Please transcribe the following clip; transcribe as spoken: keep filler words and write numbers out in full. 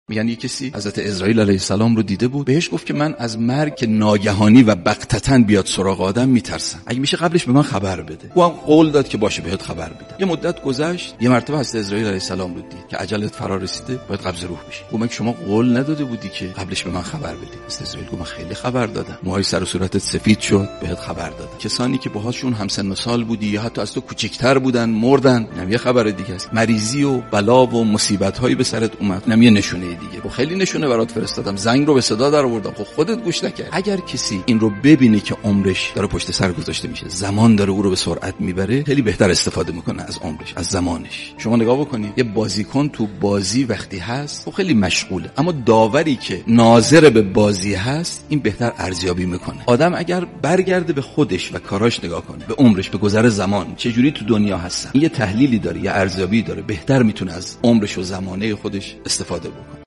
میگن یه کسی حضرت اسرائیل علیه السلام رو دیده بود، بهش گفت که من از مرگ ناگهانی و بغتتاً بیاد سراغ آدم میترسم، اگه میشه قبلش به من خبر بده. او هم قول داد که باشه بهت خبر میدم. یه مدت گذشت، یه مرتبه حضرت اسرائیل علیه السلام رو دید که عجلت فرا رسیده، باید قبض روح بشی. گفت من شما قول نداده بودی که قبلش به من خبر بدی؟ حضرت اسرائیل گفت من خیلی خبر دادم، موهای سر و صورتت سفید شد، بهت خبر دادم. کسانی که باهاشون همسن و سال بودی یا حتی از تو کوچیک‌تر بودن مردن، اینم یه خبر دیگه است. مریضی و بلا و مصیبت‌هایی به سرت اومد، اینم یه نشونه دیگه. خب خیلی نشونه برات فرستادم، زنگ رو به صدا در آوردم، خب خودت گوش نکرد. اگر کسی این رو ببینه که عمرش داره پشت سر گذاشته میشه، زمان داره او رو به سرعت میبره، خیلی بهتر استفاده میکنه از عمرش، از زمانش. شما نگاه بکنید، یه بازیکن تو بازی وقتی هست خب خیلی مشغوله، اما داوری که ناظر به بازی هست این بهتر ارزیابی میکنه. آدم اگر برگرده به خودش و کاراش نگاه کنه، به عمرش، به گذر زمان، چه جوری تو دنیا هستن، این یه تحلیلی داره، یه ارزیابی داره، بهتر میتونه از عمرش و زمانه خودش استفاده بکنه.